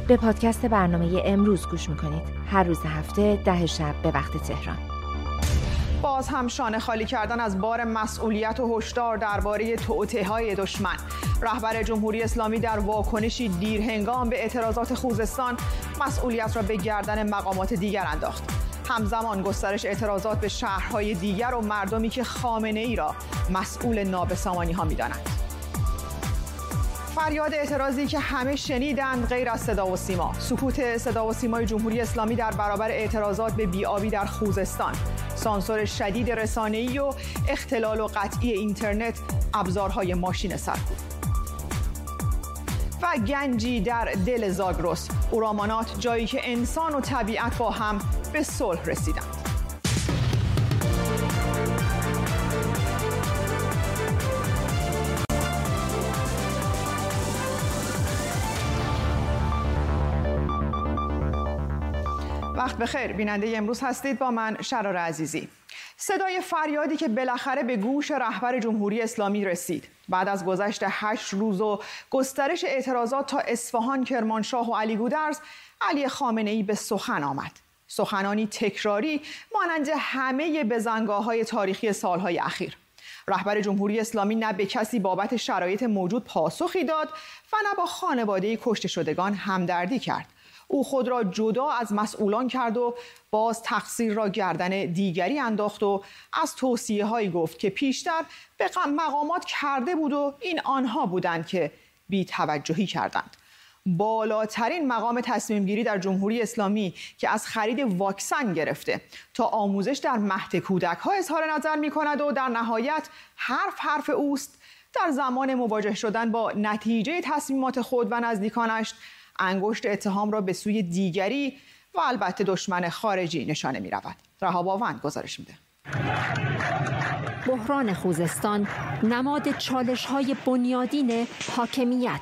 به پادکست برنامه امروز گوش میکنید. هر روز هفته 10 شب به وقت تهران. باز هم شانه خالی کردن از بار مسئولیت و هشدار درباره توطئه‌های دشمن. رهبر جمهوری اسلامی در واکنشی دیرهنگام به اعتراضات خوزستان مسئولیت را به گردن مقامات دیگر انداخت. همزمان گسترش اعتراضات به شهرهای دیگر و مردمی که خامنه‌ای را مسئول نابسامانی‌ها می‌دانند. فریاد اعتراضی که همه شنیدند غیر از صدا و سیما. سکوت صدا و سیمای جمهوری اسلامی در برابر اعتراضات به بی‌آبی در خوزستان. سانسور شدید رسانه‌ای و اختلال و قطعی اینترنت، ابزارهای ماشین سرکوب. و گنجی در دل زاگرس، اورامانات، جایی که انسان و طبیعت با هم به صلح رسیدند. وقت بخیر، بیننده امروز هستید با من شرار عزیزی. صدای فریادی که بالاخره به گوش رهبر جمهوری اسلامی رسید بعد از گذشت 8 روز و گسترش اعتراضات تا اصفهان، کرمانشاه و علی گودرز، علی خامنه‌ای به سخن آمد. سخنانی تکراری مانند همه بزنگاه‌های تاریخی سالهای اخیر. رهبر جمهوری اسلامی نه به کسی بابت شرایط موجود پاسخی داد و نه با خانواده کشته شدگان همدردی کرد. او خود را جدا از مسئولان کرد و باز تقصیر را گردن دیگری انداخت و از توصیه‌هایی گفت که پیشتر به مقامات کرده بود و این آنها بودند که بی‌توجهی کردند. بالاترین مقام تصمیم گیری در جمهوری اسلامی که از خرید واکسن گرفته تا آموزش در مهد کودک‌ها اظهار نظر می‌کند و در نهایت حرف اوست، در زمان مواجه شدن با نتیجه تصمیمات خود و نزدیکانش انگشت اتهام را به سوی دیگری و البته دشمن خارجی نشانه می رود. رهاب آوند گزارش میده. بحران خوزستان نماد چالش‌های بنیادین حاکمیت.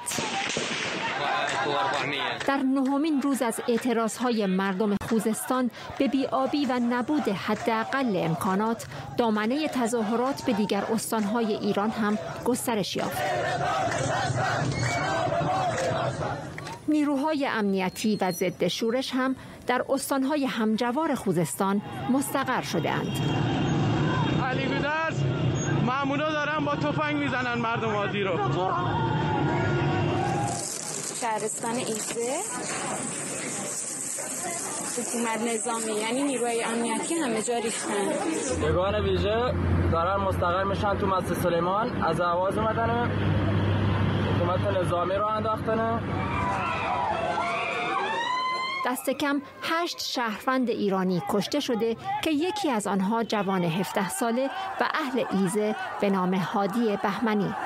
در 9مین روز از اعتراضهای مردم خوزستان به بی‌آبی و نبود حداقل امکانات، دامنه تظاهرات به دیگر استانهای ایران هم گسترش یافت. نیروهای امنیتی و ضد شورش هم در استانهای همجوار خوزستان مستقر شده‌اند. علی گودرز، مامونا دارن با تفنگ میزنن مردم عادی رو. شهرستان ایزه، حکومت نظامی یعنی نیروهای امنیتی همه جا ریختن. یگان ویژه دارن مستقر میشن تو مسجد سلیمان، از آواز اومدن حکومت نظامی رو انداختن. دست کم 8 شهروند ایرانی کشته شده که یکی از آنها جوان 17 ساله و اهل ایزه به نام هادی بهمنی.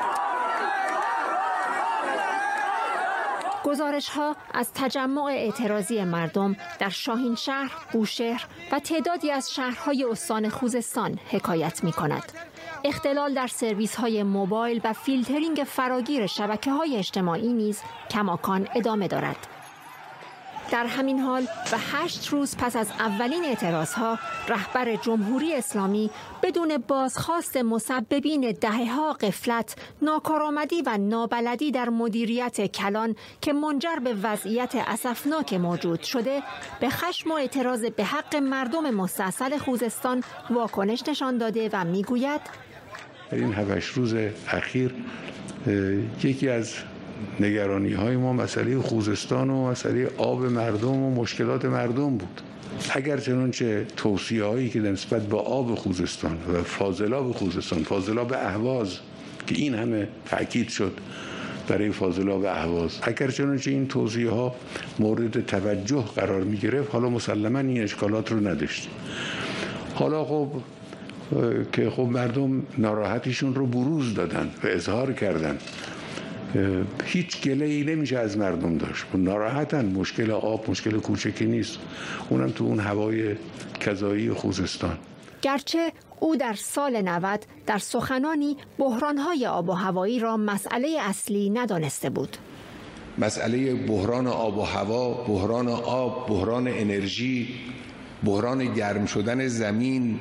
گزارش‌ها از تجمع اعتراضی مردم در شاهینشهر، بوشهر و تعدادی از شهرهای استان خوزستان حکایت می‌کند. اختلال در سرویس‌های موبایل و فیلترینگ فراگیر شبکه‌های اجتماعی نیز کماکان ادامه دارد. در همین حال و 8 روز پس از اولین اعتراضها، رهبر جمهوری اسلامی بدون بازخواست مسببین دهه‌ها غفلت، ناکارآمدی و نابلدی در مدیریت کلان که منجر به وضعیت اسفناک موجود شده، به خشم و اعتراض به حق مردم مستأصل خوزستان واکنش نشان داده و میگوید در این 7 روز اخیر یکی از نگرانی های ما مسئله خوزستان و مسئله آب مردم و مشکلات مردم بود. اگر چنانچه توصیه هایی که نسبت به آب خوزستان و فاضلاب خوزستان، فاضلاب اهواز که این همه تاکید شد برای فاضلاب اهواز، اگر چنانچه این توصیه ها مورد توجه قرار می گرفت، حالا مسلما این اشکالات رو نداشتیم. حالا خب مردم ناراحتیشون رو بروز دادن و اظهار کردن. هیچ گله‌ای نمیشه از مردم داشت. ناراحتن، مشکل آب مشکل کوچکی نیست، اونم تو اون هوای کذایی خوزستان. گرچه او در سال 90 در سخنانی بحران‌های آب و هوایی را مسئله اصلی ندانسته بود. مسئله بحران آب و هوا، بحران آب، بحران انرژی، بحران گرم شدن زمین،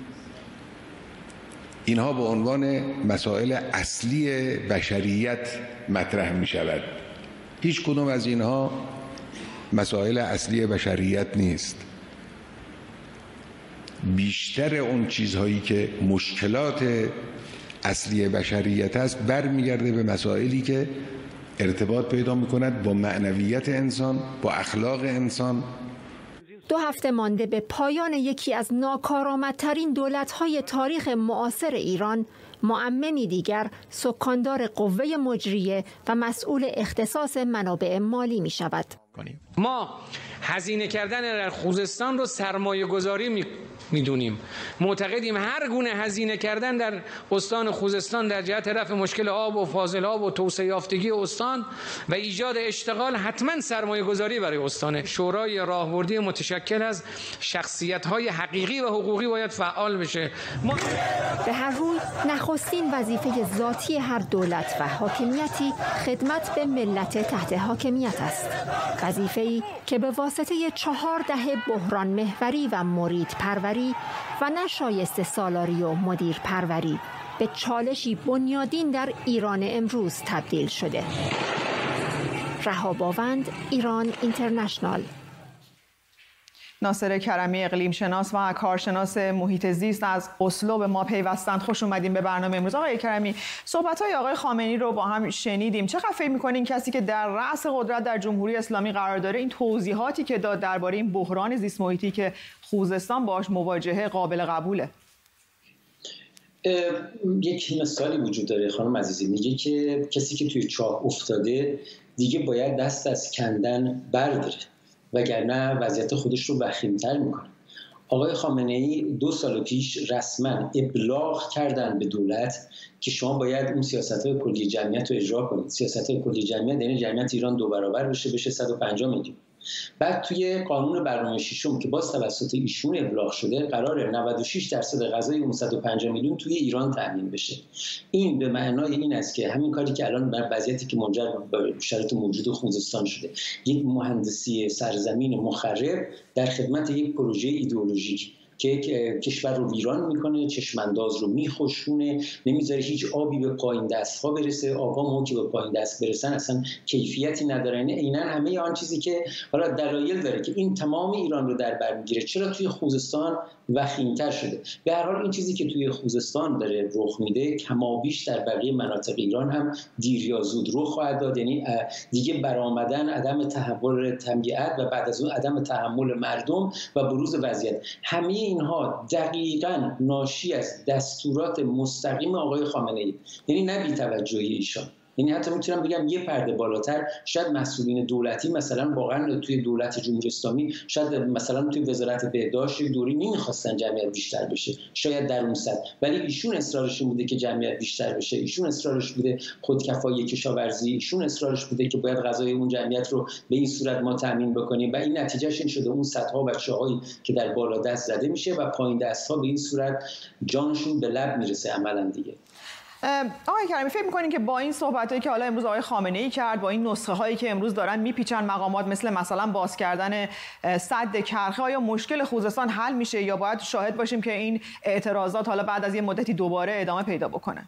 اینها به عنوان مسائل اصلی بشریت مطرح می شود. هیچ کدوم از اینها مسائل اصلی بشریت نیست. بیشتر اون چیزهایی که مشکلات اصلی بشریت است برمیگرده به مسائلی که ارتباط پیدا میکند با معنویت انسان، با اخلاق انسان. 2 هفته مانده به پایان یکی از ناکارآمدترین دولت‌های تاریخ معاصر ایران، معممی دیگر سکاندار قوه مجریه و مسئول اختصاص منابع مالی می شود. ما هزینه کردن در خوزستان رو سرمایه گذاری میدونیم. معتقدیم هر گونه هزینه کردن در استان خوزستان در جهت رفع مشکل آب و فاضل آب و توسعه یافتگی استان و ایجاد اشتغال حتما سرمایه گذاری برای استانه. شورای راهبردی متشکل از شخصیت‌های حقیقی و حقوقی باید فعال بشه. به هر روی نخستین وظیفه ذاتی هر دولت و حاکمیتی خدمت به ملت تحت حاکمیت است. وظیفه‌ای که به واسطه 4 دهه بحران محوری و مرید پروری و نشایسته سالاری و مدیر پروری به چالشی بنیادین در ایران امروز تبدیل شده. رهاباوند، ایران اینترنشنال. ناصر کرمی، اقلیم شناس و کارشناس محیط زیست از اسلو به ما پیوستند. خوش اومدین به برنامه امروز. آقای کرمی، صحبت‌های آقای خامنه‌ای رو با هم شنیدیم. چقدر فکر می‌کنین کسی که در رأس قدرت در جمهوری اسلامی قرار داره این توضیحاتی که داد درباره این بحران زیست محیطی که خوزستان باهاش مواجهه قابل قبوله؟ یک مثالی وجود داره خانم عزیزی، میگه که کسی که توی چاه افتاده دیگه باید دست از کندن برداره وگرنه وضعیت خودش رو وخیم‌تر میکنه. آقای خامنه‌ای 2 سال پیش رسما ابلاغ کردن به دولت که شما باید اون سیاست‌های کلی جمعیت رو اجرا کنید. سیاست‌های کلی جمعیت یعنی جمعیت ایران 2 برابر بشه 150 میلیون. بعد توی قانون برنامه ششم که باز توسط ایشون ابلاغ شده قراره 96% غذای اون 150 میلیون توی ایران تامین بشه. این به معنای این است که همین کاری که الان بر وضعیتی که منجر به شرایط موجود خوزستان شده، یک مهندسی سرزمین مخرب در خدمت یک پروژه ایدئولوژیک که کشور رو ویران میکنه، چشمانداز رو میخشونه، نمیذاره هیچ آبی به پایین دست‌ها برسه. آبا که به پایین دست برسن اصلا کیفیتی ندارن. عیناً همه آن چیزی که حالا دلایل داره که این تمام ایران رو در بر میگیره، چرا توی خوزستان وخیم‌تر شده. به هر حال این چیزی که توی خوزستان داره رخ میده کمابیش در بقیه مناطق ایران هم دیر یا زود رخ خواهد داد. یعنی دیگه برآمدن عدم تحول طبیعت و بعد از اون عدم تحمل مردم و بروز وضعیت، همه اینها دقیقاً ناشی از دستورات مستقیم آقای خامنه‌ای، یعنی نه بی‌توجهی ایشان. یعنی حتی میتونم بگم یه پرده بالاتر شاید مسئولین دولتی مثلا واقعا توی دولت جمهوری اسلامی شاید مثلا توی وزارت بهداشت دوری نمیخواستن جمعیت بیشتر بشه، شاید در اون سطح، ولی ایشون اصرارش بوده که جمعیت بیشتر بشه، ایشون اصرارش بوده خودکفایی کشاورزی، ایشون اصرارش بوده که باید غذای اون جمعیت رو به این صورت ما تامین بکنیم و این نتیجهش این شده اون صدها بچه‌هایی که در بالا دست زده میشه و پایین دست‌ها به این صورت جانشون به لب میرسه عملاً دیگه. آقای کریمی، فکر می‌کنین که با این صحبتایی که حالا امروز آقای خامنه‌ای کرد، با این نسخه هایی که امروز دارن میپیچن مقامات مثلا باز کردن سد کرخه، آیا مشکل خوزستان حل میشه یا باید شاهد باشیم که این اعتراضات حالا بعد از یه مدتی دوباره ادامه پیدا بکنه؟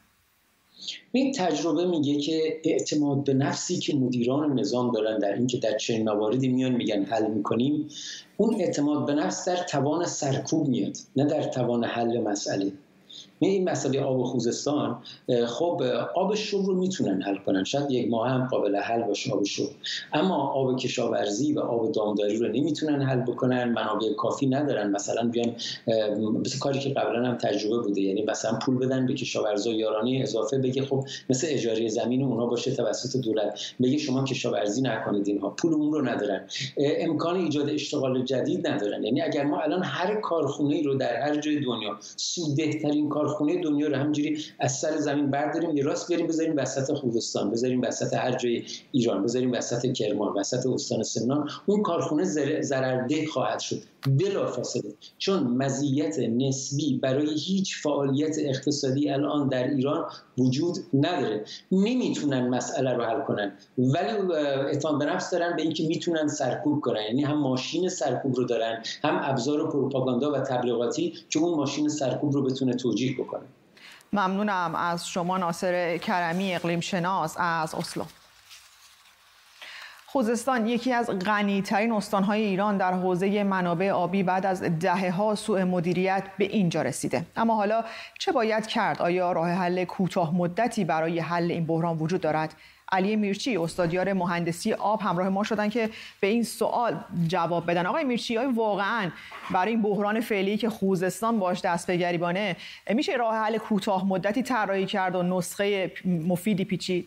این تجربه میگه که اعتماد به نفسی که مدیران نظام دارن در اینکه در چنین مواردی میان میگن حل میکنیم، اون اعتماد به نفس در توان سرکوب میاد، نه در توان حل مسئله. این مسئله آب خوزستان، خب آب شرب رو میتونن حل کنن، شاید 1 ماه هم قابل حل باشه آب شرب، اما آب کشاورزی و آب دامداری رو نمیتونن حل بکنن، منابع کافی ندارن. مثلا بیان مثل کاری که قبلا هم تجربه بوده، یعنی مثلا پول بدن به کشاورزا یارانه اضافه، بگه خب مثل اجاره زمین اونها باشه توسط دولت، بگه شما کشاورزی نکنید، اینها پول اون رو ندارن، امکان ایجاد اشتغال جدید ندارن. یعنی اگر ما الان هر کارخونه‌ای رو در هر جای دنیا، سوددهترین کارخونه دنیا رو همینجوری از سر زمین برداریم یه راست بریم بذاریم وسط خوزستان، بذاریم وسط هر جای ایران، بذاریم وسط کرمان، وسط استان سمنان، اون کارخونه ضررده خواهد شد بلافاصله، چون مزیت نسبی برای هیچ فعالیت اقتصادی الان در ایران وجود نداره. نمیتونن مسئله رو حل کنن، ولی اعتماد به نفس دارن به اینکه میتونن سرکوب کنن، یعنی هم ماشین سرکوب رو دارن، هم ابزار پروپاگاندا و تبلیغاتی که اون ماشین سرکوب رو بتونه توجیه بکنه. ممنونم از شما ناصر کرمی، اقلیم شناس از اسلو. خوزستان یکی از غنی‌ترین استان‌های ایران در حوزه منابع آبی بعد از دهه‌ها سوء مدیریت به اینجا رسیده. اما حالا چه باید کرد؟ آیا راه حل کوتاه مدتی برای حل این بحران وجود دارد؟ علی میرچی استادیار مهندسی آب همراه ما شدن که به این سوال جواب بدن. آقای میرچی، واقعاً برای این بحران فعلی که خوزستان باش دست به گریبانه میشه راه حل کوتاه مدتی طراحی کرد و نسخه مفیدی پیچید؟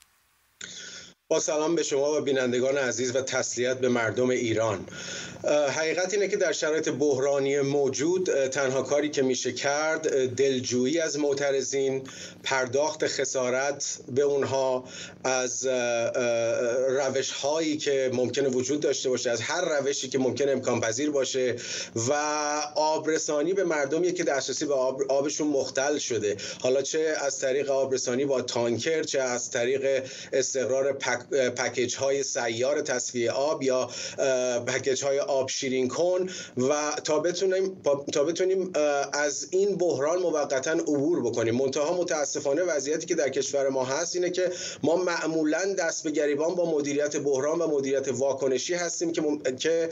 با سلام به شما و بینندگان عزیز و تسلیت به مردم ایران. حقیقت اینه که در شرایط بحرانی موجود تنها کاری که میشه کرد دلجویی از معترضین، پرداخت خسارت به اونها از روش هایی که ممکنه وجود داشته باشه، از هر روشی که ممکنه امکان پذیر باشه و آبرسانی به مردمی که دسترسی به آبشون مختل شده، حالا چه از طریق آبرسانی با تانکر، چه از طریق استقرار پکیج های سیار تصفیه آب یا پکیج های آب شیرین کن و تا بتونیم از این بحران موقتا عبور بکنیم. منتها متاسفانه وضعیتی که در کشور ما هست اینه که ما معمولا دست به گریبان با مدیریت بحران و مدیریت واکنشی هستیم که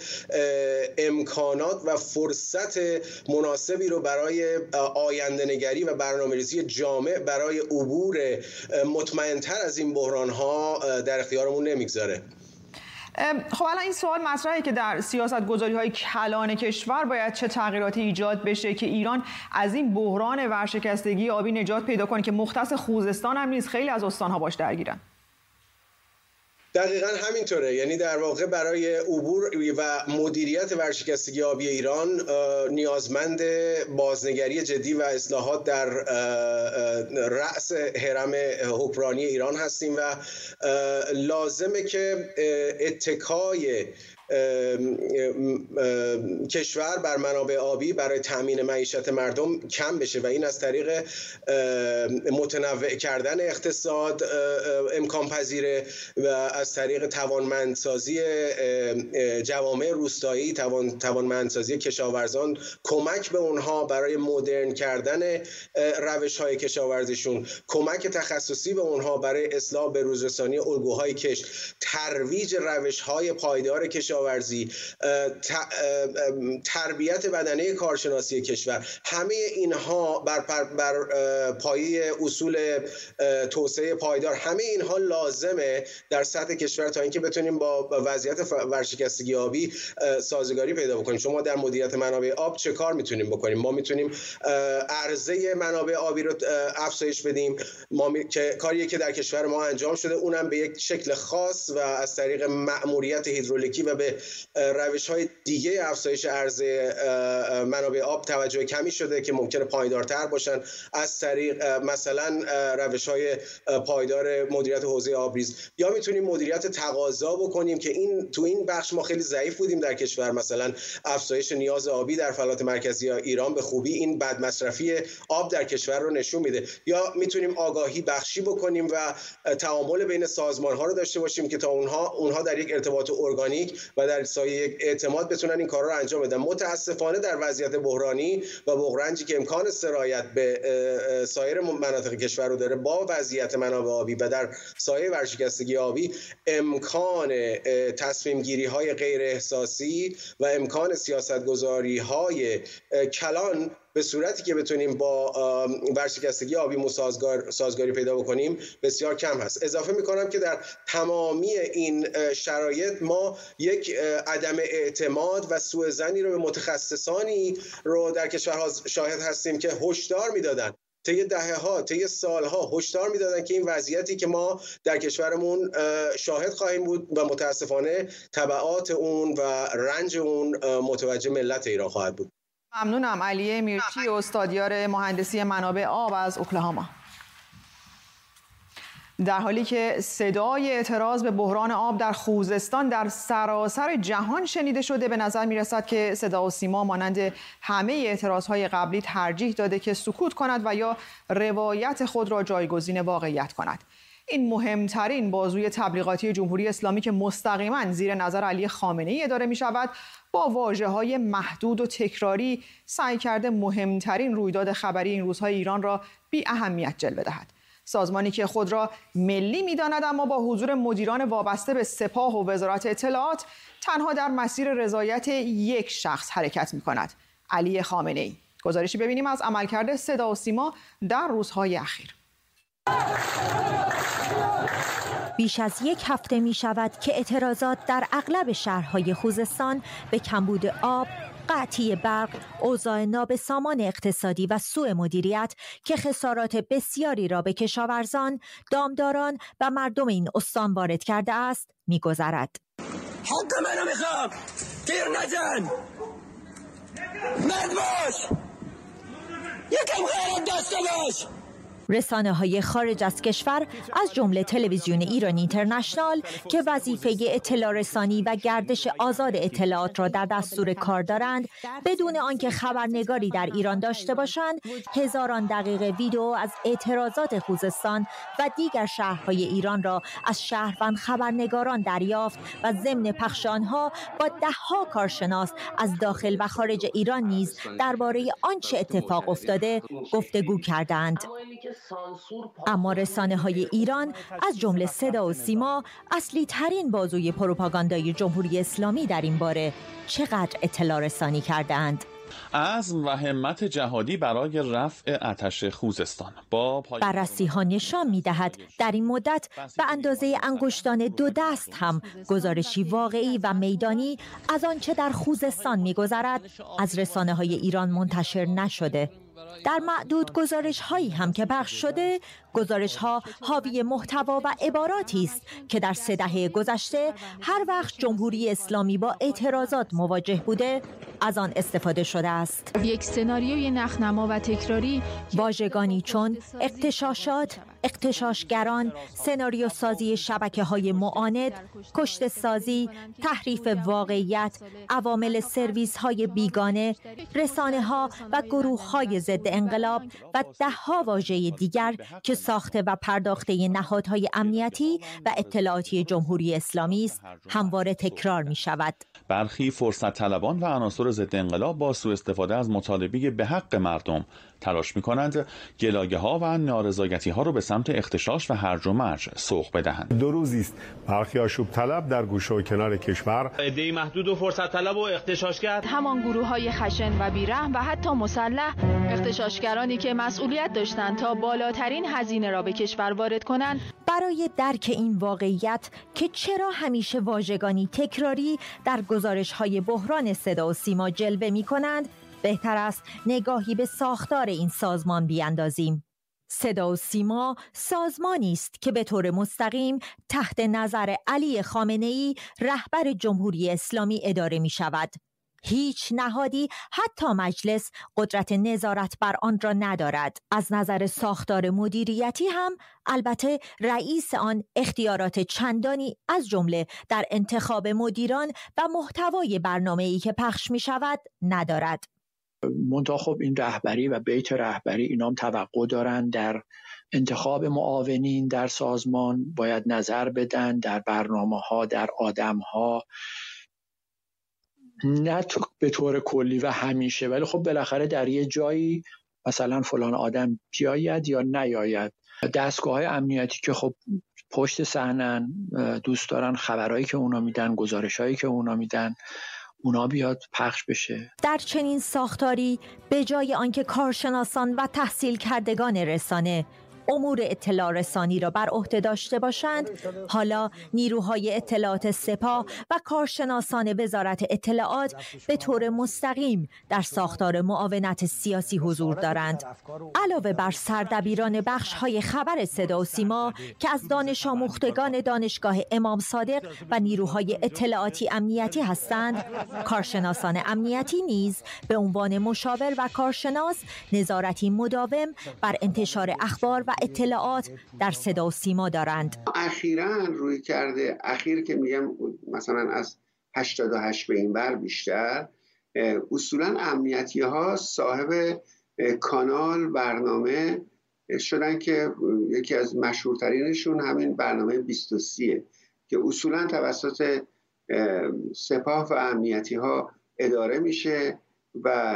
امکانات و فرصت مناسبی رو برای آینده‌نگری و برنامه‌ریزی جامع برای عبور مطمئن‌تر از این بحران‌ها در اختیارمون نمیگذاره. خب الان این سوال مطرحه که در سیاست‌گذاری‌های کلان کشور باید چه تغییراتی ایجاد بشه که ایران از این بحران ورشکستگی آبی نجات پیدا کنه که مختص خوزستان هم نیست، خیلی از استان‌ها باش درگیرن. دقیقاً همینطوره. یعنی در واقع برای عبور و مدیریت ورشکستگی آبی ایران نیازمند بازنگری جدی و اصلاحات در رأس هرم حکمرانی ایران هستیم و لازمه که اتکای کشور بر منابع آبی برای تامین معیشت مردم کم بشه و این از طریق متنوع کردن اقتصاد امکان پذیره و از طریق توانمندسازی جوامع روستایی، توانمندسازی کشاورزان، کمک به اونها برای مدرن کردن روش‌های کشاورزیشون، کمک تخصصی به اونها برای اصلاح به روزرسانی الگوهای کشت، ترویج روش‌های پایدار کشاورزی، تربیت بدنه کارشناسی کشور، همه اینها بر پایه اصول توسعه پایدار، همه اینها لازمه در سطح کشور تا اینکه بتونیم با وضعیت ورشکستگی آبی سازگاری پیدا بکنیم. شما در مدیریت منابع آب چه کار میتونیم بکنیم؟ ما میتونیم عرضه منابع آبی رو افزایش بدیم، که کاریه که در کشور ما انجام شده، اونم به یک شکل خاص و از طریق مأموریت هیدرولیکی و به روش‌های دیگه افزایش عرضه منابع آب توجه کمی شده که ممکنه پایدارتر باشن، از طریق مثلا روش‌های پایدار مدیریت حوزه آبریز، یا میتونیم مدیریت تقاضا بکنیم که تو این بخش ما خیلی ضعیف بودیم در کشور. مثلا افزایش نیاز آبی در فلات مرکزی ایران به خوبی این بد مصرفی آب در کشور رو نشون میده. یا میتونیم آگاهی بخشی بکنیم و تعامل بین سازمان‌ها رو داشته باشیم که تا اونها در یک ارتباط ارگانیک و در سایه یک اعتماد بتونن این کارا رو انجام بدن. متاسفانه در وضعیت بحرانی و بحرانی که امکان سرایت به سایر مناطق کشور رو داره، با وضعیت منابع آبی و در سایه ورشکستگی آبی، امکان تصمیم گیری های غیر احساسی و امکان سیاست گذاری های کلان به صورتی که بتونیم با ورشکستگی آبی سازگاری پیدا بکنیم بسیار کم هست. اضافه میکنم که در تمامی این شرایط ما یک عدم اعتماد و سوء ظنی رو به متخصصانی رو در کشورها شاهد هستیم که هشدار میدادن، طی دهه‌ها، طی سالها هشدار میدادن که این وضعیتی که ما در کشورمون شاهد خواهیم بود و متاسفانه تبعات اون و رنج اون متوجه ملت ایران خواهد بود. ممنونم. علی میرچی استادیار مهندسی منابع آب از اوکلاهاما. در حالی که صدای اعتراض به بحران آب در خوزستان در سراسر جهان شنیده شده، به نظر میرسد که صدا و سیما مانند همه اعتراضهای قبلی ترجیح داده که سکوت کند و یا روایت خود را جایگزین واقعیت کند. این مهمترین بازوی تبلیغاتی جمهوری اسلامی که مستقیما زیر نظر علی خامنه‌ای اداره می شود، با واژه‌های محدود و تکراری سعی کرده مهمترین رویداد خبری این روزهای ایران را بی اهمیت جلوه دهد. سازمانی که خود را ملی می‌داند اما با حضور مدیران وابسته به سپاه و وزارت اطلاعات تنها در مسیر رضایت یک شخص حرکت می‌کند: علی خامنه‌ای. گزارشی ببینیم از عملکرد صدا و سیما در روزهای اخیر. بیش از یک هفته می شود که اعتراضات در اغلب شهرهای خوزستان به کمبود آب، قطعی برق، اوضاع نابسامان اقتصادی و سوء مدیریت که خسارات بسیاری را به کشاورزان، دامداران و مردم این استان وارد کرده است می‌گذرد. حق منو میخوام، تیر نزن، مرد باش، یکم غیرت داشته باش. رسانه‌های خارج از کشور از جمله تلویزیون ایران اینترنشنال که وظیفه اطلاع رسانی و گردش آزاد اطلاعات را در دستور کار دارند، بدون آنکه خبرنگاری در ایران داشته باشند، هزاران دقیقه ویدئو از اعتراضات خوزستان و دیگر شهرهای ایران را از شهروند خبرنگاران دریافت و ضمن پخش آنها با ده‌ها کارشناس از داخل و خارج ایران نیز درباره آنچه اتفاق افتاده گفتگو کردند. اما رسانه‌های ایران از جمله صدا و سیما، اصلی ترین بازوی پروپاگاندای جمهوری اسلامی در این باره، چقدر اطلاع رسانی کردند؟ عزم و همت جهادی برای رفع آتش خوزستان. بررسی‌ها نشان می‌دهد در این مدت به اندازه انگشتان 2 دست هم گزارشی واقعی و میدانی از آنچه در خوزستان می‌گذرد از رسانه‌های ایران منتشر نشده. در معدود گزارش‌هایی هم که پخش شده، گزارش‌ها حاوی محتوا و عباراتی است که در 3 دهه گذشته هر وقت جمهوری اسلامی با اعتراضات مواجه بوده از آن استفاده شده است. یک سناریوی نخنما و تکراری، واژگانی چون اغتشاشات، اغتشاشگران، سناریو سازی شبکه‌های معاند، کشته سازی، تحریف واقعیت، عوامل سرویس‌های بیگانه، رسانه‌ها و گروه‌های ضد انقلاب و ده‌ها واژه دیگر که ساخته و پرداخته نهادهای امنیتی و اطلاعاتی جمهوری اسلامی است، همواره تکرار می‌شود. برخی فرصت طلبان و عناصر ضد انقلاب با سوء استفاده از مطالبه به حق مردم تلاش می‌کنند گلایه‌ها و نارضایتی‌ها را به سمت اغتشاش و هرج و مرج سوق بدهند. 2 روزی است برخی آشوب طلب در گوشه و کنار کشور، عده‌ای محدود و فرصت طلب و اغتشاشگر، همان گروه‌های خشن و بیرحم و حتی مسلح، اغتشاشگرانی که مسئولیت داشتند تا بالاترین هزینه را به کشور وارد کنند، برای درک این واقعیت که چرا همیشه واژگانی تکراری در گزارش‌های بحران صدا و سیما جلوه می‌کنند، بهتر است نگاهی به ساختار این سازمان بیاندازیم. صدا و سیما سازمانی است که به طور مستقیم تحت نظر علی خامنه‌ای رهبر جمهوری اسلامی اداره می شود. هیچ نهادی حتی مجلس قدرت نظارت بر آن را ندارد. از نظر ساختار مدیریتی هم البته رئیس آن اختیارات چندانی از جمله در انتخاب مدیران و محتوای برنامه‌ای که پخش می شود ندارد. منتها خب این رهبری و بیت رهبری اینام توقع دارن در انتخاب معاونین در سازمان باید نظر بدن در برنامه‌ها، در آدم‌ها، نه به طور کلی و همیشه، ولی خب بالاخره در یه جایی مثلا فلان آدم بیاید یا نیاید. دستگاه‌های امنیتی که خب پشت صحنه‌ن، دوست دارن خبرایی که اونا میدن، گزارشایی که اونا میدن، اونا بیاد پخش بشه. در چنین ساختاری به جای آنکه کارشناسان و تحصیل کردگان رسانه امور اطلاع رسانی را بر عهده داشته باشند، حالا نیروهای اطلاعات سپاه و کارشناسان وزارت اطلاعات به طور مستقیم در ساختار معاونت سیاسی حضور دارند. علاوه بر سردبیران بخش‌های خبر صدا و سیما که از دانش آموختگان دانشگاه امام صادق و نیروهای اطلاعاتی امنیتی هستند، کارشناسان امنیتی نیز به عنوان مشاور و کارشناس نظارتی مداوم بر انتشار اخبار و اطلاعات در صدا و سیما دارند. اخیراً روی کرده اخیر که میگم مثلا از 88 به این ور بیشتر، اصولاً امنیتی ها صاحب کانال برنامه شدن که یکی از مشهورترینشون همین برنامه 23 که اصولاً توسط سپاه و امنیتی ها اداره میشه و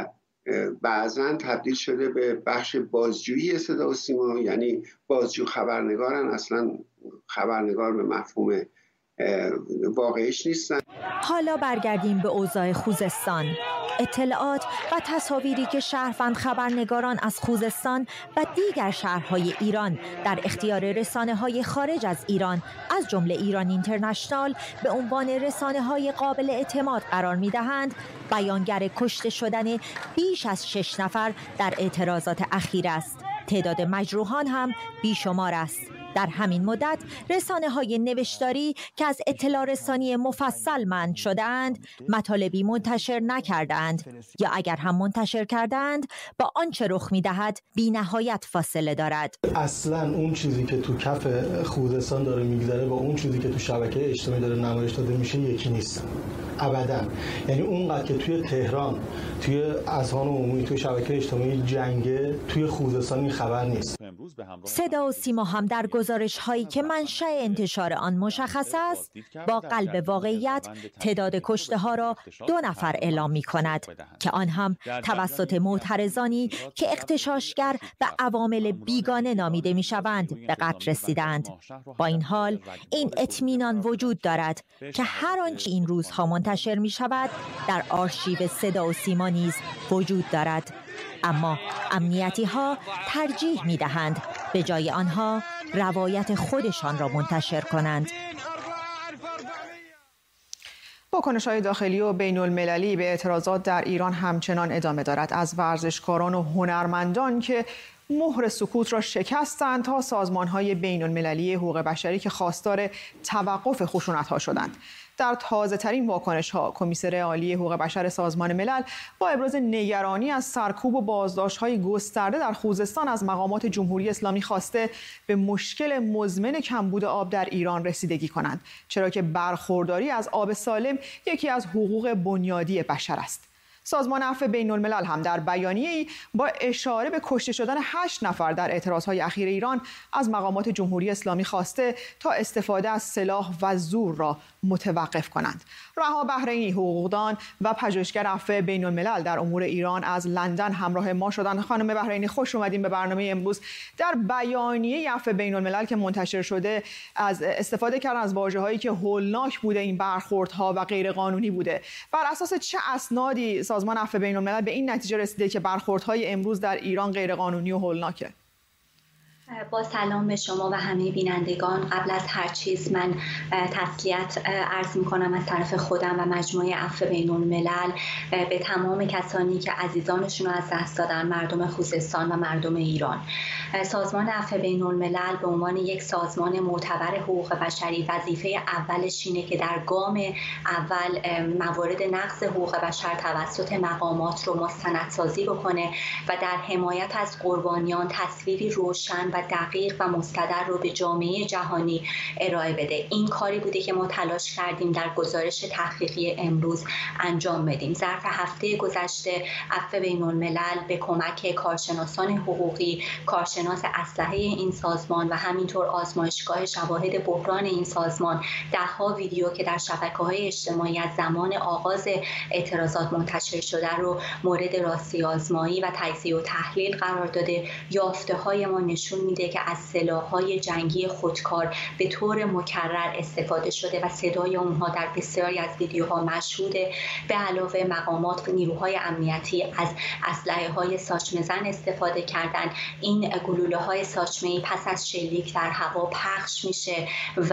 بعضا تبدیل شده به بخش بازجویی صدا و سیما، یعنی بازجو خبرنگارن، اصلا خبرنگار به مفهوم واقعیش نیستن. حالا برگردیم به اوضاع خوزستان. اطلاعات و تصاویری که شهروند خبرنگاران از خوزستان و دیگر شهرهای ایران در اختیار رسانه‌های خارج از ایران از جمله ایران اینترنشنال به عنوان رسانه‌های قابل اعتماد قرار می‌دهند، بیانگر کشته شدن بیش از 6 نفر در اعتراضات اخیر است. تعداد مجروحان هم بیشمار است. در همین مدت رسانه‌های نوشتاری که از اطلاع رسانی مفصل منع شده‌اند مطالبی منتشر نکردند یا اگر هم منتشر کردند با آنچه رخ می‌دهد بی‌نهایت فاصله دارد. اصلاً اون چیزی که تو کف خوزستان داره میگذره با اون چیزی که تو شبکه اجتماعی داره نمایش داده میشه یکی نیست. ابداً. یعنی اونقدر که توی تهران توی اذهان عمومی توی شبکه اجتماعی جنگه، توی خوزستان این خبر نیست. صدا و سیما هم در گزارش هایی که منشأ انتشار آن مشخص است با قلب واقعیت تعداد کشته ها را 2 نفر اعلام می کند که آن هم توسط معترضانی که اغتشاشگر و عوامل بیگانه نامیده می شوند به قتل رسیدند. با این حال این اطمینان وجود دارد که هر آنچه این روزها منتشر می شود در آرشیو صدا و سیما نیز وجود دارد، اما امنیتی ها ترجیح می دهند به جای آنها روایت خودشان را منتشر کنند. واکنش‌های داخلی و بین المللی به اعتراضات در ایران همچنان ادامه دارد، از ورزشکاران و هنرمندان که مهر سکوت را شکستند تا سازمان‌های بین المللی حقوق بشری که خواستار توقف خشونت‌ها شدند. در تازه‌ترین واکنش‌ها کمیسر عالی حقوق بشر سازمان ملل با ابراز نگرانی از سرکوب و بازداشت‌های گسترده در خوزستان از مقامات جمهوری اسلامی خواسته به مشکل مزمن کمبود آب در ایران رسیدگی کنند، چرا که برخورداری از آب سالم یکی از حقوق بنیادی بشر است. سازمان عفو بین الملل هم در بیانیه‌ای با اشاره به کشته شدن 8 نفر در اعتراضهای اخیر ایران از مقامات جمهوری اسلامی خواسته تا استفاده از سلاح و زور را متوقف کنند. رها بحرینی، حقوقدان و پژوهشگر عفو بین الملل در امور ایران از لندن همراه ما شدند. خانم بحرینی، خوش اومدین به برنامه امروز. در بیانیه عفو بین الملل که منتشر شده از استفاده کردن از واژه‌هایی که هولناک بوده این برخوردها و غیرقانونی بوده. بر اساس چه اسنادی سازمان عفو بین الملل به این نتیجه رسیده که برخوردهای امروز در ایران غیرقانونی و هولناکه؟ با سلام به شما و همه بینندگان. قبل از هر چیز من تسلیت عرض می‌کنم از طرف خودم و مجموعه عفو بین الملل به تمام کسانی که عزیزانشون رو از دست دادن، مردم خوزستان و مردم ایران. سازمان عفو بین الملل به عنوان یک سازمان معتبر حقوق بشری وظیفه اولش اینه که در گام اول موارد نقض حقوق بشر توسط مقامات رو مستندسازی بکنه و در حمایت از قربانیان تصویری روشن و دقیق و مستدل رو به جامعه جهانی ارائه بده. این کاری بوده که ما تلاش کردیم در گزارش تحقیقی امروز انجام بدیم. ظرف هفته گذشته عفو بین الملل به کمک کارشناسان حقوقی، کارشناس اسلحه این سازمان و همینطور آزمایشگاه شواهد بحران این سازمان ده‌ها ویدیو که در شبکه‌های اجتماعی از زمان آغاز اعتراضات منتشر شده رو مورد راستی آزمایی و تجزیه و تحلیل قرار داده. یافته‌های ما نشون میده که از سلاح‌های جنگی خودکار به طور مکرر استفاده شده و صدای اونها در بسیاری از ویدیوها مشهوده. به علاوه مقامات و نیروهای امنیتی از اسلحه‌های ساچمه‌زن استفاده کردن. این گلوله‌های ساچمه‌ای پس از شلیک در هوا پخش میشه و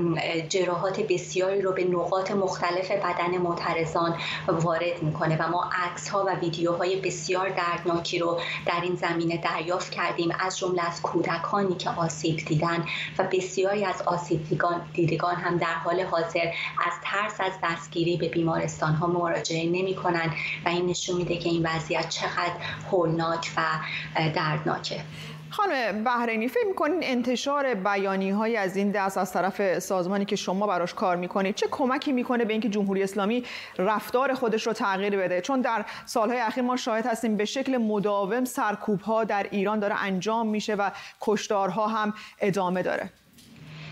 جراحات بسیاری رو به نقاط مختلف بدن معترضان وارد میکنه و ما عکس‌ها و ویدیوهای بسیار دردناکی رو در این زمینه دریافت کردیم، از جمله از کودکانی که آسیب دیدن و بسیاری از آسیب دیدگان هم در حال حاضر از ترس از دستگیری به بیمارستان‌ها مراجعه نمی‌کنند و این نشون میده که این وضعیت چقدر هولناک و دردناکه. خانم بحرینی، فکر می‌کنین انتشار بیانیه‌های از این دست از طرف سازمانی که شما براش کار می‌کنید چه کمکی می‌کنه به اینکه جمهوری اسلامی رفتار خودش رو تغییر بده؟ چون در سال‌های اخیر ما شاهد هستیم به شکل مداوم سرکوب‌ها در ایران داره انجام میشه و کشتارها هم ادامه داره.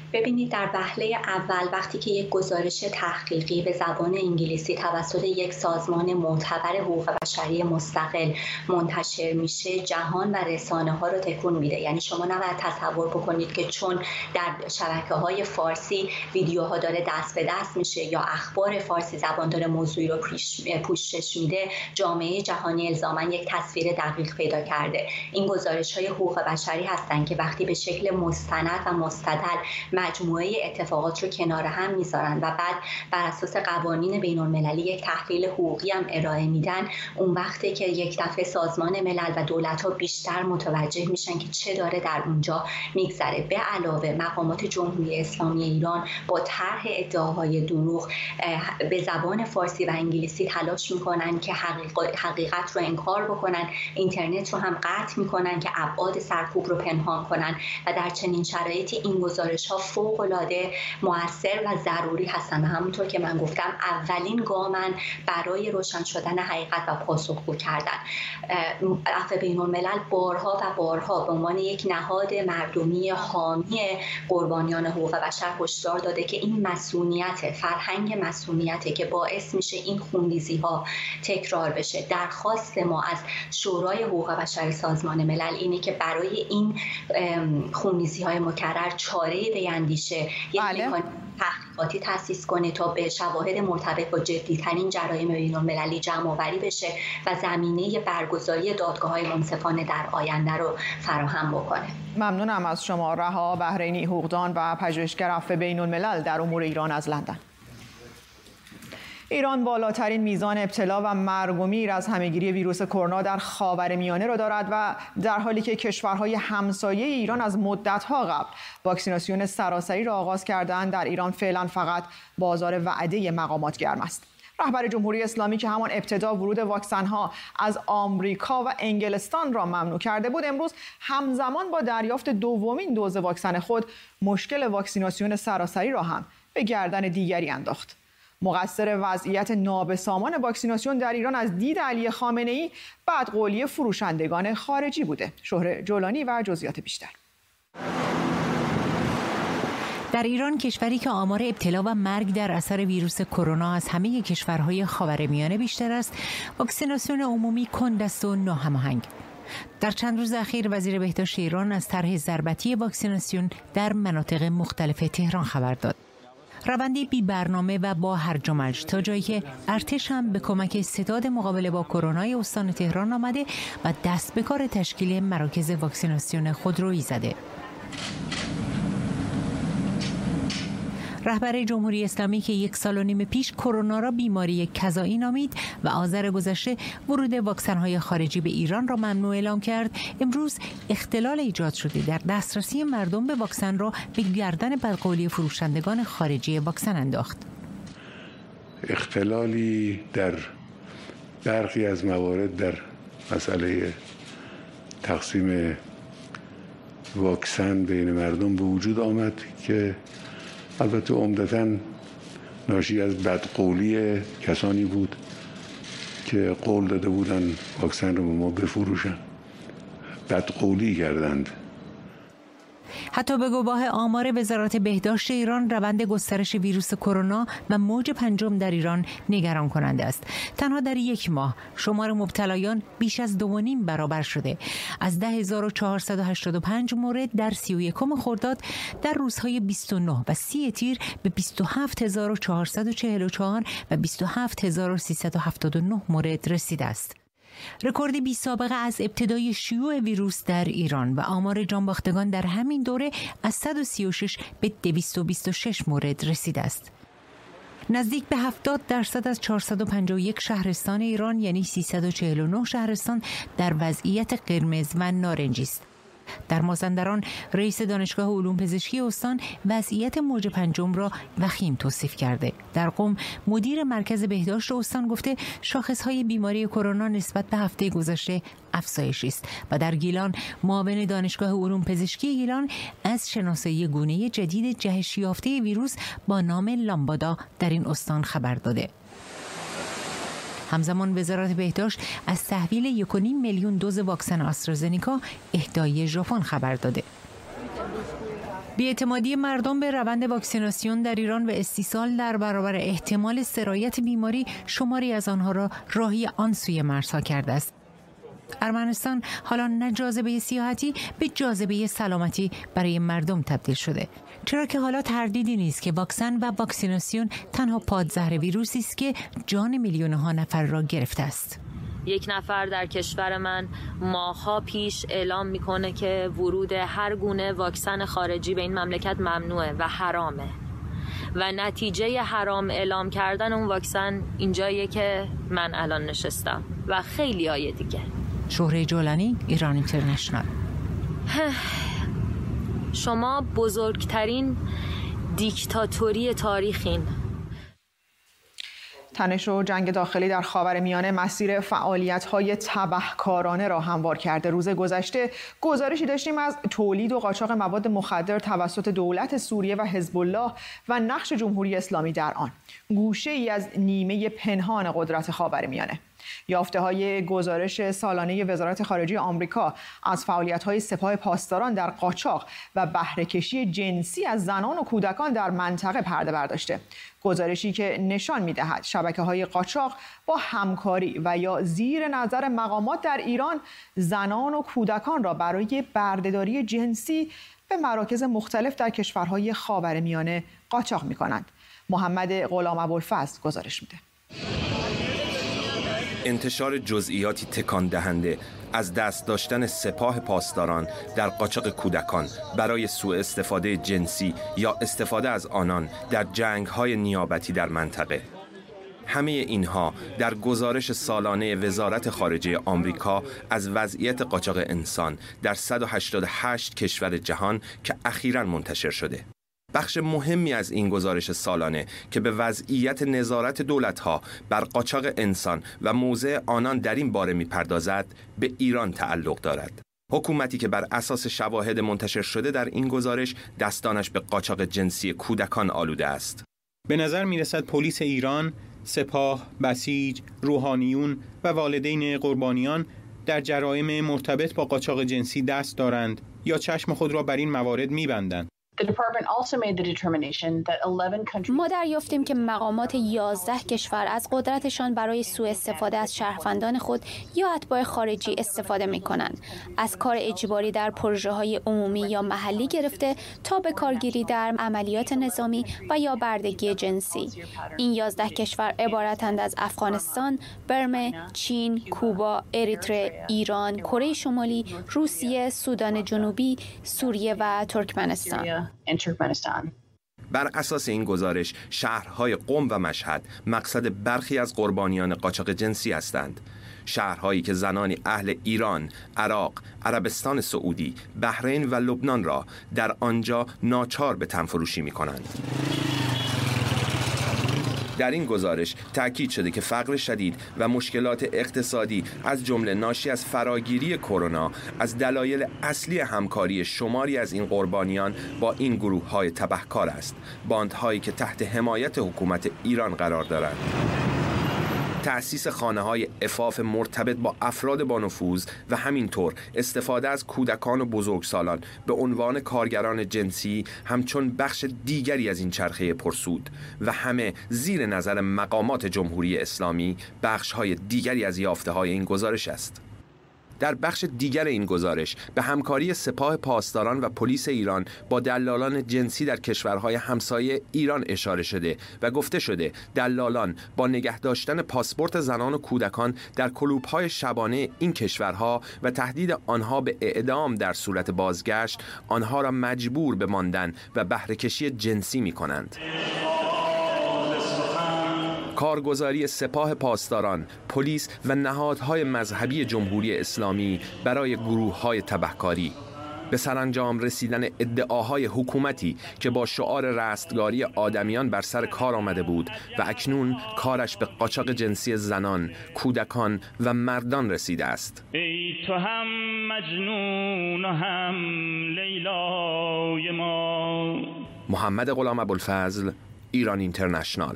ببینید در وهله اول وقتی که یک گزارش تحقیقی به زبان انگلیسی توسط یک سازمان معتبر حقوق بشری مستقل منتشر میشه، جهان و رسانه ها رو تکون میده. یعنی شما نباید تصور بکنید که چون در شبکه‌های فارسی ویدیوها داره دست به دست میشه یا اخبار فارسی زبان داره موضوعی رو پوشش میده، جامعه جهانی الزاما یک تصویر دقیق پیدا کرده. این گزارش‌های حقوق بشری هستند که وقتی به شکل مستند و مستدل مجموعه اتفاقات رو کنار هم میذارن و بعد بر اساس قوانین بین‌المللی یک تحلیل حقوقی هم ارائه میدن، اون وقته که یک دفعه سازمان ملل و دولت‌ها بیشتر متوجه میشن که چه داره در اونجا میگذره. به علاوه مقامات جمهوری اسلامی ایران با طرح ادعاهای دروغ به زبان فارسی و انگلیسی تلاش میکنن که حقیقت رو انکار بکنن، اینترنت رو هم قطع میکنن که ابعاد سرکوب رو پنهان کنن و در چنین شرایطی این گزارش‌ها فوق‌العاده مؤثر و ضروری هستند. همونطور که من گفتم اولین گامن برای روشن شدن حقیقت و پاسخگو کردن. عفو بین‌الملل بارها و بارها به عنوان یک نهاد مردمی حامی قربانیان حقوق بشر هشدار داده که این مسئولیت، فرهنگ مسئولیته که باعث میشه این خونریزی‌ها تکرار بشه. درخواست ما از شورای حقوق بشر سازمان ملل اینه که برای این خونریزی‌های مکرر چاره‌ای بیندیشه، یک مکانیزم تحقیقاتی تأسیس کنه تا به شواهد مرتبط با جدی‌ترین جرایم بین‌المللی جمع‌آوری بشه و زمینه برگزاری دادگاه‌های منصفانه در آینده رو فراهم بکنه. ممنونم از شما رها بحرینی، حقوقدان و پژوهشگر عفو بین‌الملل در امور ایران از لندن. ایران بالاترین میزان ابتلا و مرگ و میر از همهگیری ویروس کرونا در خاورمیانه را دارد و در حالی که کشورهای همسایه ایران از مدت‌ها قبل واکسیناسیون سراسری را آغاز کردند، در ایران فعلا فقط بازار وعده مقامات گرم است. رهبر جمهوری اسلامی که همان ابتدا ورود واکسن‌ها از آمریکا و انگلستان را ممنوع کرده بود، امروز همزمان با دریافت دومین دوز واکسن خود مشکل واکسیناسیون سراسری را هم به گردن دیگری انداخت. مقصر وضعیت نابسامان واکسیناسیون در ایران از دید علی خامنه‌ای بدقولی فروشندگان خارجی بوده. شهره جولانی و جزئیات بیشتر. در ایران، کشوری که آمار ابتلا و مرگ در اثر ویروس کرونا از همه کشورهای خاورمیانه بیشتر است، واکسیناسیون عمومی کند است و ناهماهنگ. در چند روز اخیر وزیر بهداشت ایران از طرح ضربتی واکسیناسیون در مناطق مختلف تهران خبر داد. روندی بی برنامه و با هرج و مرج تا جایی که ارتش هم به کمک ستاد مقابله با کرونا استان تهران آمده و دست به کار تشکیل مراکز واکسیناسیون خودرویی زده. رهبر جمهوری اسلامی که 1.5 سال پیش کرونا را بیماری کذایی نامید و آذر گذشته ورود واکسن‌های خارجی به ایران را ممنوع اعلام کرد، امروز اختلال ایجاد شده در دسترسی مردم به واکسن را به گردن بدقولی فروشندگان خارجی واکسن انداخت. اختلالی در برخی از موارد در مسئله تقسیم واکسن بین مردم به وجود آمد که البته عمدتاً ناشی از بدقولی کسانی بود که قول داده بودند واکسن رو به ما بفروشن. بدقولی کردند. حتی به گواه آمار وزارت بهداشت ایران، روند گسترش ویروس کرونا و موج پنجم در ایران نگران کننده است. تنها در یک ماه شمار مبتلایان بیش از 2.5 برابر شده. از 10,485 مورد در 31 خرداد در روزهای 29 و 30 تیر به 27,444 و 27,379 مورد رسیده است. رکورد بی سابقه از ابتدای شیوع ویروس در ایران و آمار جانباختگان در همین دوره از 136 به 226 مورد رسیده است. نزدیک به 70% از 451 شهرستان ایران، یعنی 349 شهرستان، در وضعیت قرمز و نارنجی است. در مازندران، رئیس دانشگاه علوم پزشکی استان وضعیت موج پنجم را وخیم توصیف کرده. در قم، مدیر مرکز بهداشت استان گفته شاخصهای بیماری کرونا نسبت به هفته گذشته افزایشی است و در گیلان، معاون دانشگاه علوم پزشکی گیلان از شناسایی گونه جدید جهش یافته ویروس با نام لامبادا در این استان خبر داده. همزمان وزارت بهداشت از تحویل 1.5 میلیون دوز واکسن آسترازنیکا اهدای ژاپن خبر داده. بی‌اعتمادی مردم به روند واکسیناسیون در ایران و استیصال در برابر احتمال سرایت بیماری شماری از آنها را راهی آن سوی مرزها کرده است. ارمنستان حالا نه جاذبه سیاحتی به جاذبه سلامتی برای مردم تبدیل شده، چرا که حالا تردیدی نیست که واکسن و واکسیناسیون تنها پادزهر ویروسی است که جان میلیون‌ها نفر را گرفته است. یک نفر در کشور من ماه‌ها پیش اعلام میکنه که ورود هر گونه واکسن خارجی به این مملکت ممنوعه و حرامه و نتیجه حرام اعلام کردن اون واکسن اینجاییه که من الان نشستم و خیلی های دیگه. شهره جولانی، ایران اینترنشنال. شما بزرگترین دیکتاتوری تاریخین. تنش و جنگ داخلی در خاورمیانه مسیر فعالیت‌های تبهکارانه را هموار کرده. روز گذشته گزارشی داشتیم از تولید و قاچاق مواد مخدر توسط دولت سوریه و حزب الله و نقش جمهوری اسلامی در آن. گوشه‌ای از نیمه پنهان قدرت خاورمیانه. یافته‌های گزارش سالانه وزارت خارجه آمریکا از فعالیت‌های سپاه پاسداران در قاچاق و بهره‌کشی جنسی از زنان و کودکان در منطقه پرده برداشته. گزارشی که نشان می‌دهد شبکه‌های قاچاق با همکاری و یا زیر نظر مقامات در ایران زنان و کودکان را برای بردهداری جنسی به مراکز مختلف در کشورهای خاورمیانه قاچاق می‌کنند. محمد غلام ابوالفضل گزارش میده. انتشار جزئیاتی تکان دهنده از دست داشتن سپاه پاسداران در قاچاق کودکان برای سوء استفاده جنسی یا استفاده از آنان در جنگ‌های نیابتی در منطقه. همه اینها در گزارش سالانه وزارت خارجه آمریکا از وضعیت قاچاق انسان در 188 کشور جهان که اخیراً منتشر شده. بخش مهمی از این گزارش سالانه که به وضعیت نظارت دولت‌ها بر قاچاق انسان و موضع آنان در این باره می‌پردازد به ایران تعلق دارد. حکومتی که بر اساس شواهد منتشر شده در این گزارش دستانش به قاچاق جنسی کودکان آلوده است. به نظر می‌رسد پلیس ایران، سپاه، بسیج، روحانیون و والدین قربانیان در جرایم مرتبط با قاچاق جنسی دست دارند یا چشم خود را بر این موارد می‌بندند. ما دریافتیم که مقامات 11 کشور از قدرتشان برای سوء استفاده از شهروندان خود یا اتباع خارجی استفاده می کنند. از کار اجباری در پروژه‌های عمومی یا محلی گرفته تا به کارگیری در عملیات نظامی و یا بردگی جنسی. این 11 کشور عبارتند از افغانستان، برم، چین، کوبا، اریتره، ایران، کره شمالی، روسیه، سودان جنوبی، سوریه و ترکمنستان. بر اساس این گزارش شهرهای قم و مشهد مقصد برخی از قربانیان قاچاق جنسی هستند. شهرهایی که زنانی اهل ایران، عراق، عربستان سعودی، بحرین و لبنان را در آنجا ناچار به تنفروشی می‌کنند. در این گزارش تاکید شده که فقر شدید و مشکلات اقتصادی از جمله ناشی از فراگیری کرونا از دلایل اصلی همکاری شماری از این قربانیان با این گروه‌های تبهکار است، باندهایی که تحت حمایت حکومت ایران قرار دارند. تأسیس خانه‌های عفاف مرتبط با افراد با نفوذ و همینطور استفاده از کودکان و بزرگسالان به عنوان کارگران جنسی همچون بخش دیگری از این چرخه پرسود و همه زیر نظر مقامات جمهوری اسلامی بخش‌های دیگری از یافته‌های این گزارش است. در بخش دیگر این گزارش به همکاری سپاه پاسداران و پلیس ایران با دلالان جنسی در کشورهای همسایه ایران اشاره شده و گفته شده دلالان با نگه داشتن پاسپورت زنان و کودکان در کلوب‌های شبانه این کشورها و تهدید آنها به اعدام در صورت بازگشت آنها را مجبور به ماندن و بهره‌کشی جنسی می‌کنند. کارگزاری سپاه پاسداران، پلیس و نهادهای مذهبی جمهوری اسلامی برای گروه‌های تبهکاری، به سرانجام رسیدن ادعاهای حکومتی که با شعار رستگاری آدمیان بر سر کار آمده بود و اکنون کارش به قاچاق جنسی زنان، کودکان و مردان رسیده است. ای تو هم مجنون و هم لیلای ما. محمد غلام ابوالفضل، ایران اینترنشنال.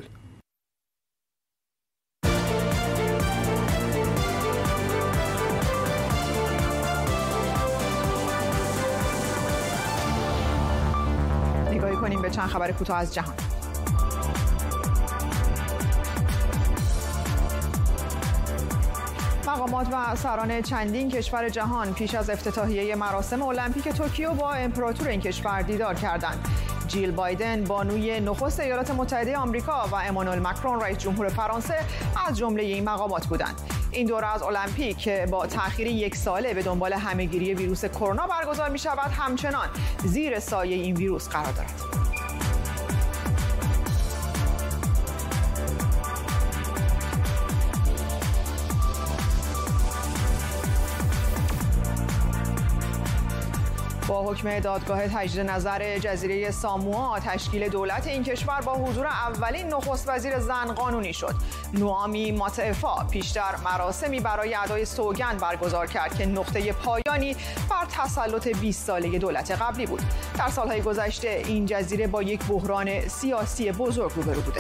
چند خبر کوتاه از جهان. مقامات و سران چندین کشور جهان پیش از افتتاحیه مراسم المپیک توکیو با امپراتور این کشور دیدار کردند. جیل بایدن بانوی نخست ایالات متحده آمریکا و امانوئل مکرون رئیس جمهور فرانسه از جمله این مقامات بودند. این دوره از المپیک که با تأخیر 1 ساله به دنبال همهگیری ویروس کرونا برگزار می شود همچنان زیر سایه این ویروس قرار دارد. با حکم دادگاه تجدید نظر جزیره ساموا تشکیل دولت این کشور با حضور اولین نخست وزیر زن قانونی شد. نوامی ماتئفا پیشتر مراسمی برای ادای سوگند برگزار کرد که نقطه پایانی بر تسلط 20 ساله دولت قبلی بود. در سالهای گذشته این جزیره با یک بحران سیاسی بزرگ روبرو بوده.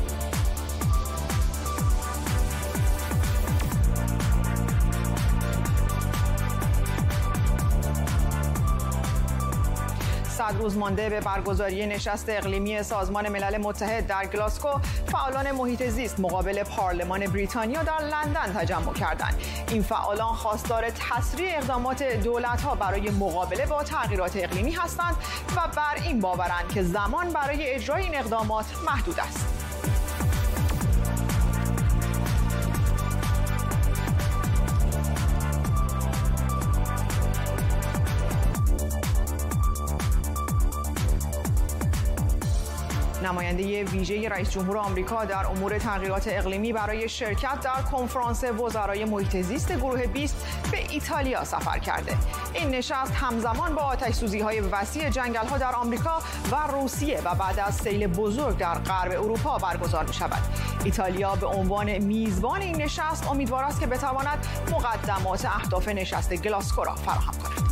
روز مانده به برگزاری نشست اقلیمی سازمان ملل متحد در گلاسکو، فعالان محیط زیست مقابل پارلمان بریتانیا در لندن تجمع کردند. این فعالان خواستار تسریع اقدامات دولت‌ها برای مقابله با تغییرات اقلیمی هستند و بر این باورند که زمان برای اجرای این اقدامات محدود است. نماینده ویژه رئیس جمهور آمریکا در امور تغییرات اقلیمی برای شرکت در کنفرانس وزرای محیط زیست گروه 20 به ایتالیا سفر کرده. این نشست همزمان با آتش‌سوزی‌های وسیع جنگل‌ها در آمریکا و روسیه و بعد از سیل بزرگ در غرب اروپا برگزار می‌شود. ایتالیا به عنوان میزبان این نشست امیدوار است که بتواند مقدمات اهداف نشست گلاسکو را فراهم کند.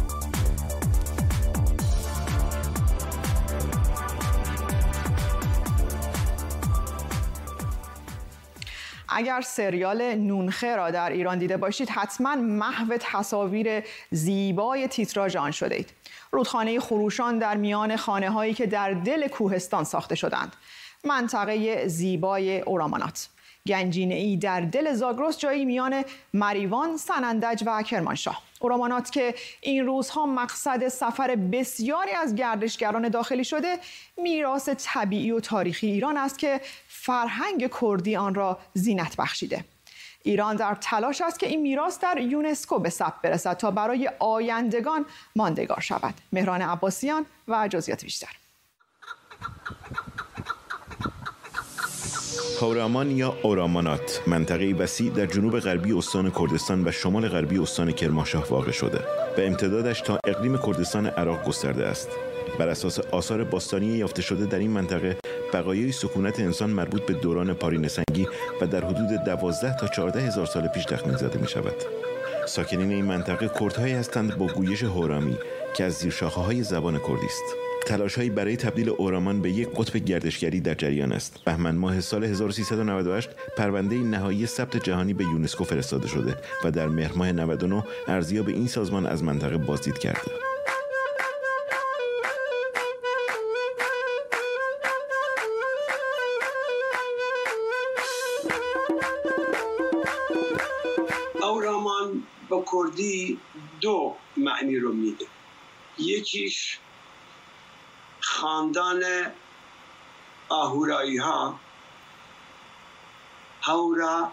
اگر سریال نونخه را در ایران دیده باشید حتما محو تصاویر زیبای تیتراژ آن شده اید. رودخانه خروشان در میان خانه‌هایی که در دل کوهستان ساخته شدند. منطقه زیبای اورامانات. گنجینه‌ای در دل زاگرس، جایی میان مریوان، سنندج و کرمانشاه. اورامانات که این روزها مقصد سفر بسیاری از گردشگران داخلی شده، میراث طبیعی و تاریخی ایران است که فرهنگ کردی آن را زینت بخشیده. ایران در تلاش است که این میراث در یونسکو به ثبت برسد تا برای آیندگان ماندگار شود. مهران عباسیان و جزئیات بیشتر. هورامان یا اورامانات منطقه‌ای وسیع در جنوب غربی استان کردستان و شمال غربی استان کرمانشاه واقع شده. به امتدادش تا اقلیم کردستان عراق گسترده است. بر اساس آثار باستانی یافته شده در این منطقه، بقایای سکونت انسان مربوط به دوران پارینه‌سنگی و در حدود 12 تا 14 هزار سال پیش تخمین زده می شود. ساکنین این منطقه کردهایی هستند با گویش هورامی که از زیرشاخه‌های زبان کردی است. تلاش‌هایی برای تبدیل اورامان به یک قطب گردشگری در جریان است. بهمن ماه سال 1398 پرونده نهایی ثبت جهانی به یونسکو فرستاده شده و در مهر ماه 99 ارزیاب این سازمان از منطقه بازدید کرده. اورامان با کردی دو معنی رو میده. یکیش خاندان آهورایی ها، هورا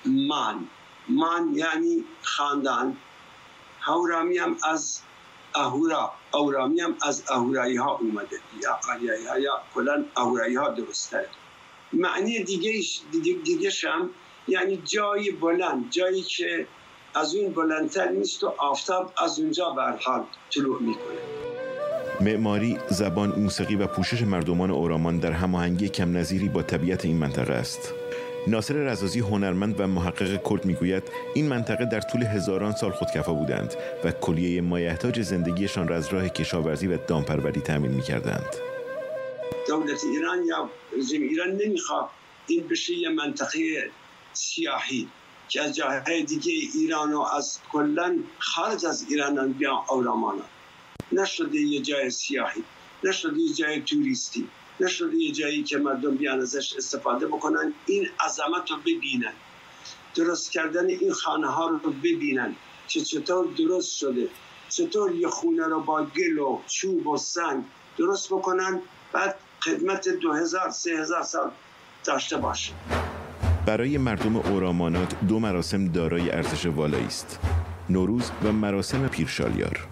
من یعنی خاندان، هورامی هم از اورامی هم از آهورایی ها اومده یا آریایی ها یا کلن آهورایی ها درسته. معنی دیگه‌ش هم یعنی جای بلند، جایی که از اون بلندتر نیست و آفتاب از اونجا به هر حال طلوع میکنه. معماری، زبان، موسیقی و پوشش مردمان اورامان در هماهنگی کم نظیری با طبیعت این منطقه است. ناصر رزازی هنرمند و محقق کرد میگوید این منطقه در طول هزاران سال خودکفا بودند و کلیه مایحتاج زندگیشان را از راه کشاورزی و دامپروری تامین میکردند. دولت ایران یا رژیم ایران نمیخواد این بشه یه منطقه سیاحی که از جاهای دیگه ایران و از کلن خارج از ایران بیان اورامان. نشده یه جای سیاحی، نشده یه جای توریستی، نشده یه جایی که مردم بیان ازش استفاده بکنن، این عظمت رو ببینن، درست کردن این خانه ها رو ببینن که چطور درست شده، چطور یه خونه رو با گل و چوب و سنگ درست بکنن، بعد خدمت 2000-3000 سال داشته باشه. برای مردم اورامانات دو مراسم دارای ارزش والایی است: نوروز و مراسم پیرشالیار.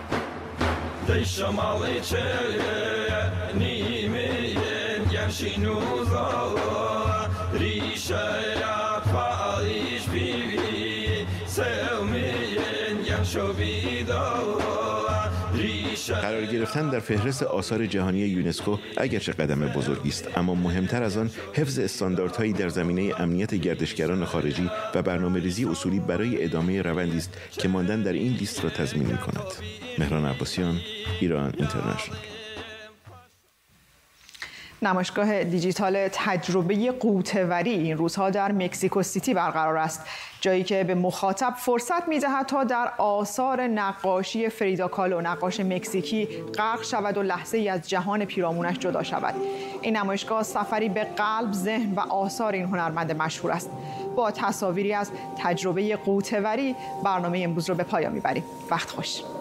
قرار گرفتن در فهرست آثار جهانی یونسکو اگرچه قدم بزرگی است، اما مهمتر از آن حفظ استانداردهایی در زمینه امنیت گردشگران خارجی و برنامه‌ریزی اصولی برای ادامه روندی است که ماندن در این لیست را تضمین می‌کند. مهران عباسیان، ایران اینترنشنال. نمایشگاه دیجیتال تجربه غوطه‌وری این روزها در مکزیکو سیتی برقرار است، جایی که به مخاطب فرصت می‌دهد تا در آثار نقاشی فریدا کالو، نقاش مکزیکی، غرق شود و لحظه‌ای از جهان پیرامونش جدا شود. این نمایشگاه سفری به قلب، ذهن و آثار این هنرمند مشهور است. با تصاویری از تجربه غوطه‌وری برنامه امروز رو به پایان می‌بریم. وقت خوش.